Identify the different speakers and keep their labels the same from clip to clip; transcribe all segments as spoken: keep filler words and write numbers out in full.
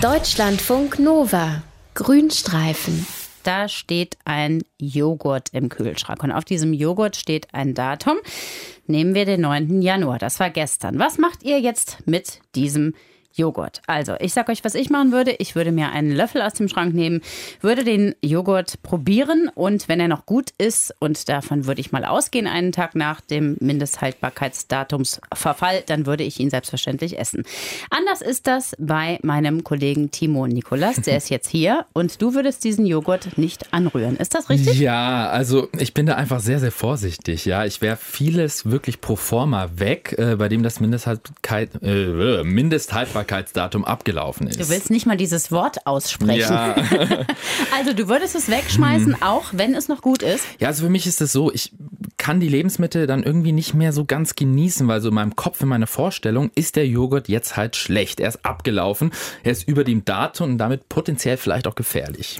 Speaker 1: Deutschlandfunk Nova. Grünstreifen.
Speaker 2: Da steht ein Joghurt im Kühlschrank und auf diesem Joghurt steht ein Datum. Nehmen wir den neunten Januar, das war gestern. Was macht ihr jetzt mit diesem Joghurt? Also, ich sag euch, was ich machen würde. Ich würde mir einen Löffel aus dem Schrank nehmen, würde den Joghurt probieren und wenn er noch gut ist, und davon würde ich mal ausgehen, einen Tag nach dem Mindesthaltbarkeitsdatumsverfall, dann würde ich ihn selbstverständlich essen. Anders ist das bei meinem Kollegen Timo Nikolas, der ist jetzt hier und du würdest diesen Joghurt nicht anrühren. Ist das richtig?
Speaker 3: Ja, also ich bin da einfach sehr, sehr vorsichtig. Ja, ich werfe vieles wirklich pro forma weg, äh, bei dem das Mindesthaltbarkeit, äh, Mindesthaltbarkeitsdatum abgelaufen ist.
Speaker 2: Du willst nicht mal dieses Wort aussprechen.
Speaker 3: Ja.
Speaker 2: Also du würdest es wegschmeißen, auch wenn es noch gut ist?
Speaker 3: Ja, also für mich ist es so, ich kann die Lebensmittel dann irgendwie nicht mehr so ganz genießen, weil so in meinem Kopf, in meiner Vorstellung ist der Joghurt jetzt halt schlecht. Er ist abgelaufen, er ist über dem Datum und damit potenziell vielleicht auch gefährlich.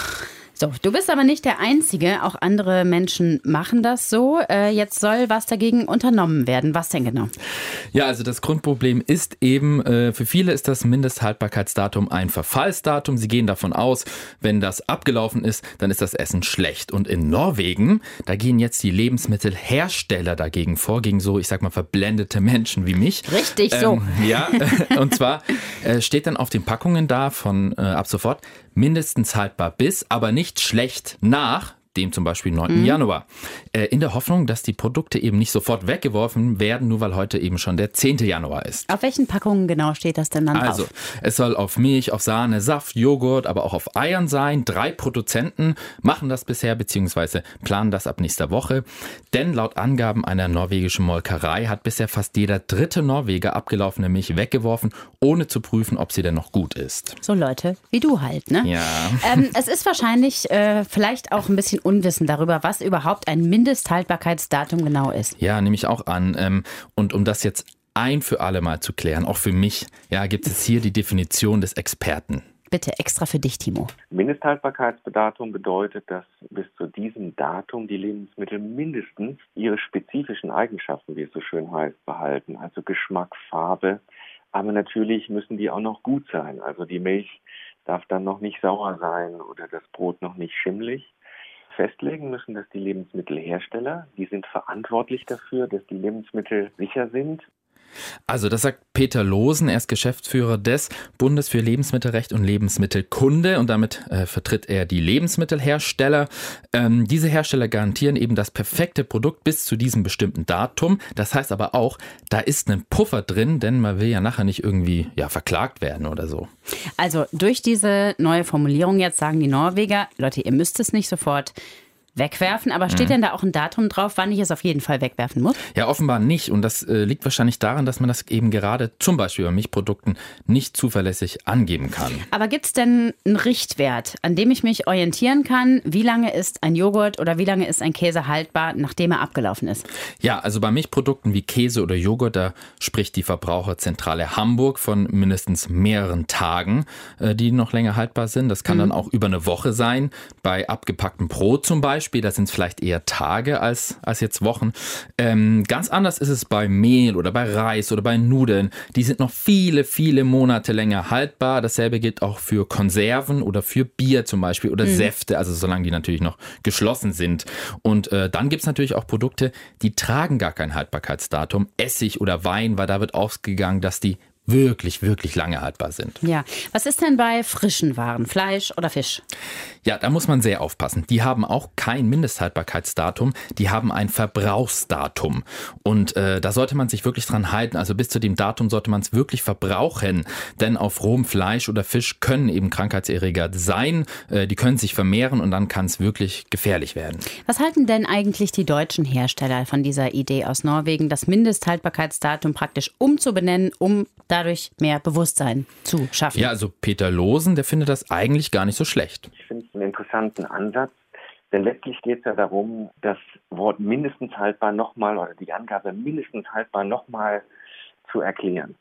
Speaker 2: So, du bist aber nicht der Einzige, auch andere Menschen machen das so. Äh, jetzt soll was dagegen unternommen werden. Was denn genau?
Speaker 3: Ja, also das Grundproblem ist eben, äh, für viele ist das Mindesthaltbarkeitsdatum ein Verfallsdatum. Sie gehen davon aus, wenn das abgelaufen ist, dann ist das Essen schlecht. Und in Norwegen, da gehen jetzt die Lebensmittelhersteller dagegen vor, gegen so, ich sag mal, verblendete Menschen wie mich.
Speaker 2: Richtig so.
Speaker 3: Ähm, ja, und zwar äh, steht dann auf den Packungen da von äh, ab sofort mindestens haltbar bis, aber nicht schlecht nach dem zum Beispiel neunten Januar. Äh, in der Hoffnung, dass die Produkte eben nicht sofort weggeworfen werden, nur weil heute eben schon der zehnte Januar ist.
Speaker 2: Auf welchen Packungen genau steht das denn dann drauf?
Speaker 3: Also, es soll auf Milch, auf Sahne, Saft, Joghurt, aber auch auf Eiern sein. Drei Produzenten machen das bisher bzw. planen das ab nächster Woche. Denn laut Angaben einer norwegischen Molkerei hat bisher fast jeder dritte Norweger abgelaufene Milch weggeworfen, ohne zu prüfen, ob sie denn noch gut ist.
Speaker 2: So Leute wie du halt, ne?
Speaker 3: Ja.
Speaker 2: Ähm, es ist wahrscheinlich äh, vielleicht auch ein bisschen Unwissen darüber, was überhaupt ein Mindesthaltbarkeitsdatum genau ist.
Speaker 3: Ja, nehme ich auch an. Ähm, und um das jetzt ein für alle Mal zu klären, auch für mich, ja, gibt es hier die Definition des Experten.
Speaker 2: Bitte extra für dich, Timo.
Speaker 4: Mindesthaltbarkeitsdatum bedeutet, dass bis zu diesem Datum die Lebensmittel mindestens ihre spezifischen Eigenschaften, wie es so schön heißt, behalten. Also Geschmack, Farbe. Aber natürlich müssen die auch noch gut sein. Also die Milch darf dann noch nicht sauer sein oder das Brot noch nicht schimmelig. Festlegen müssen das die Lebensmittelhersteller. Die sind verantwortlich dafür, dass die Lebensmittel sicher sind.
Speaker 3: Also das sagt Peter Lohsen, er ist Geschäftsführer des Bundes für Lebensmittelrecht und Lebensmittelkunde und damit äh, vertritt er die Lebensmittelhersteller. Ähm, diese Hersteller garantieren eben das perfekte Produkt bis zu diesem bestimmten Datum. Das heißt aber auch, da ist ein Puffer drin, denn man will ja nachher nicht irgendwie ja, verklagt werden oder so.
Speaker 2: Also durch diese neue Formulierung jetzt sagen die Norweger, Leute, ihr müsst es nicht sofort wegwerfen, aber steht mhm. denn da auch ein Datum drauf, wann ich es auf jeden Fall wegwerfen muss?
Speaker 3: Ja, offenbar nicht und das äh, liegt wahrscheinlich daran, dass man das eben gerade zum Beispiel bei Milchprodukten nicht zuverlässig angeben kann.
Speaker 2: Aber gibt es denn einen Richtwert, an dem ich mich orientieren kann, wie lange ist ein Joghurt oder wie lange ist ein Käse haltbar, nachdem er abgelaufen ist?
Speaker 3: Ja, also bei Milchprodukten wie Käse oder Joghurt, da spricht die Verbraucherzentrale Hamburg von mindestens mehreren Tagen, äh, die noch länger haltbar sind. Das kann mhm. dann auch über eine Woche sein. Bei abgepacktem Brot zum Beispiel, da sind es vielleicht eher Tage als, als jetzt Wochen. Ähm, ganz anders ist es bei Mehl oder bei Reis oder bei Nudeln. Die sind noch viele, viele Monate länger haltbar. Dasselbe gilt auch für Konserven oder für Bier zum Beispiel oder mhm. Säfte, also solange die natürlich noch geschlossen sind. Und äh, dann gibt es natürlich auch Produkte, die tragen gar kein Haltbarkeitsdatum. Essig oder Wein, weil da wird ausgegangen, dass die wirklich, wirklich lange haltbar sind.
Speaker 2: Ja, was ist denn bei frischen Waren, Fleisch oder Fisch?
Speaker 3: Ja, da muss man sehr aufpassen. Die haben auch kein Mindesthaltbarkeitsdatum, die haben ein Verbrauchsdatum. Und äh, da sollte man sich wirklich dran halten. Also bis zu dem Datum sollte man es wirklich verbrauchen. Denn auf rohem Fleisch oder Fisch können eben Krankheitserreger sein. Äh, die können sich vermehren und dann kann es wirklich gefährlich werden.
Speaker 2: Was halten denn eigentlich die deutschen Hersteller von dieser Idee aus Norwegen, das Mindesthaltbarkeitsdatum praktisch umzubenennen, um dadurch mehr Bewusstsein zu schaffen?
Speaker 3: Ja, also Peter Lohsen, der findet das eigentlich gar nicht so schlecht.
Speaker 4: Ich finde es einen interessanten Ansatz, denn letztlich geht es ja darum, das Wort mindestens haltbar nochmal oder die Angabe mindestens haltbar nochmal zu erklären.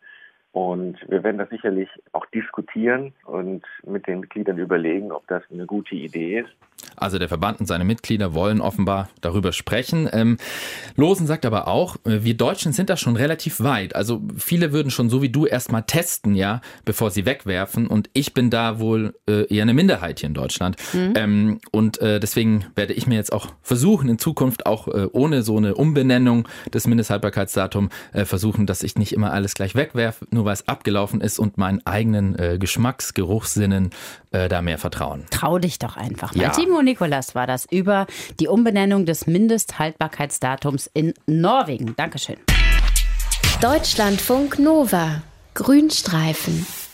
Speaker 4: Und wir werden das sicherlich auch diskutieren und mit den Mitgliedern überlegen, ob das eine gute Idee ist.
Speaker 3: Also der Verband und seine Mitglieder wollen offenbar darüber sprechen. Ähm, Loosen sagt aber auch, wir Deutschen sind da schon relativ weit. Also viele würden schon so wie du erstmal testen, ja, bevor sie wegwerfen. Und ich bin da wohl äh, eher eine Minderheit hier in Deutschland. Mhm. Ähm, und äh, deswegen werde ich mir jetzt auch versuchen, in Zukunft auch äh, ohne so eine Umbenennung des Mindesthaltbarkeitsdatums äh, versuchen, dass ich nicht immer alles gleich wegwerfe, nur weil es abgelaufen ist und meinen eigenen äh, Geschmacks-, Geruchssinnen äh, da mehr vertrauen.
Speaker 2: Trau dich doch einfach mal.
Speaker 3: Ja.
Speaker 2: Timo Nikolas war das über die Umbenennung des Mindesthaltbarkeitsdatums in Norwegen. Dankeschön.
Speaker 1: Deutschlandfunk Nova. Grünstreifen.